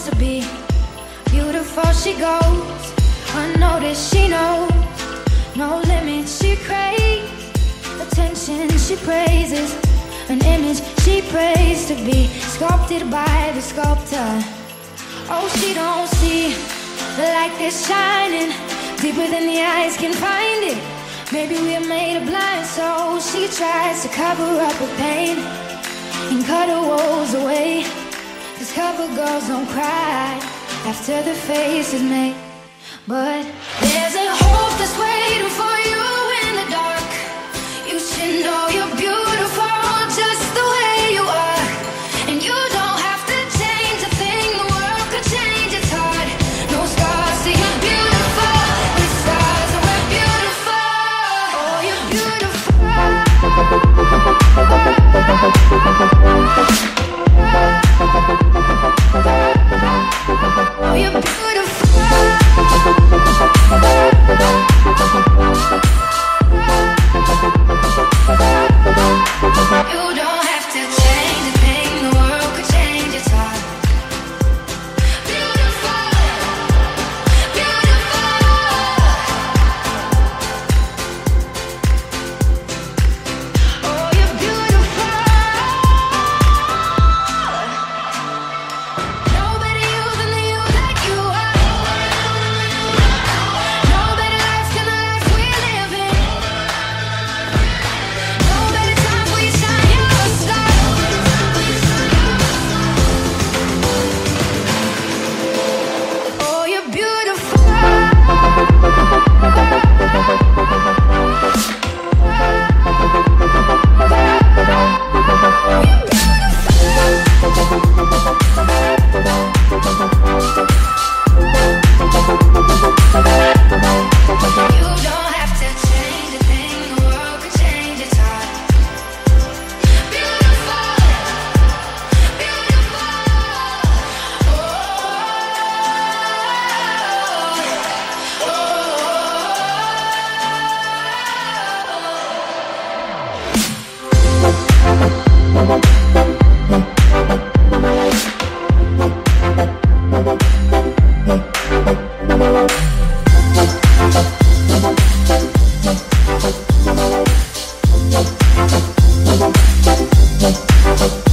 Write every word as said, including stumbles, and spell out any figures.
to be. Beautiful she goes, unnoticed she knows. No limits she craves, attention she praises. An image she prays to be sculpted by the sculptor. Oh, she don't see the light that's shining deeper than the eyes can find it. Maybe we're made of blind, so she tries to cover up her pain and cut her woes away. Cause cover girls don't cry after the face is made. But there's a hope that's waiting for you in the dark. You should know you're beautiful just the way you are. And you don't have to change a thing, the world could change its heart. No scars, so you're beautiful. With stars, and we're beautiful. Oh, you're beautiful. Oh, you're beautiful. You don't have to change a thing, the world could change its heart. Beautiful, beautiful. Oh, you're beautiful. Nobody you than the you that you are. No better life than the life we live in. No better time for you shine your star. Oh, you're beautiful. You don't have to change a thing, the world could change its heart. Beautiful, beautiful. Oh, Oh,